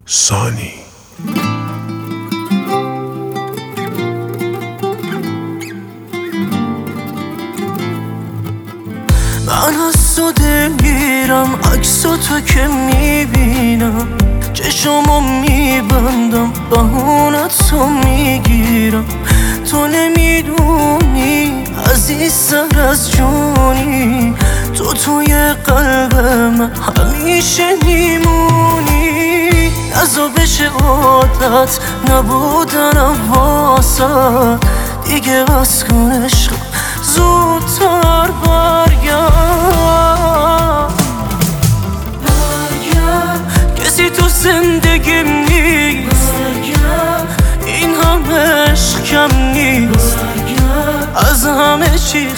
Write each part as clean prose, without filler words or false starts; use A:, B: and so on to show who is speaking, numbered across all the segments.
A: سانی
B: من از تو دلگیرم، عکساتو که میبینم چشمو میبندم، بهونتو میگیرم. تو نمیدونی عزیزتر از جونی، تو توی قلب من همیشه میمونی. نزا بشه عادت نبودنم واسد، دیگه بس کن عشقم زودتر برگرد. کسی تو زندگیم نیست، این همه عشق کم نیست، از همه چی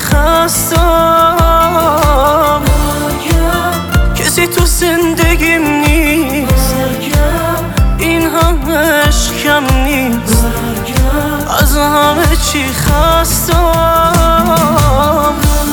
B: خستم. کسی تو زندگیم نیست، این همه عشق کم نیست، از همه چی خستم.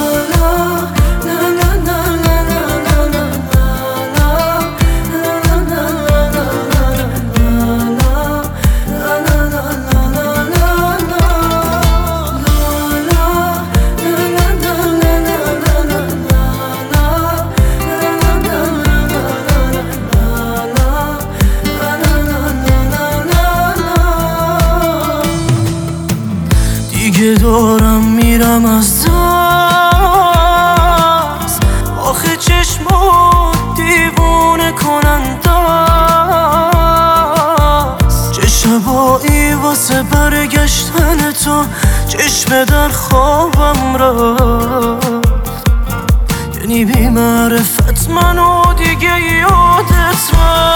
B: دیگه دارم میرم از دست، آخه چشمات دیوونه کننده است. چه شبایی واسه برگشتن تو چشم در خوابم رفت، یعنی بی معرفت منو دیگه یادت رفت.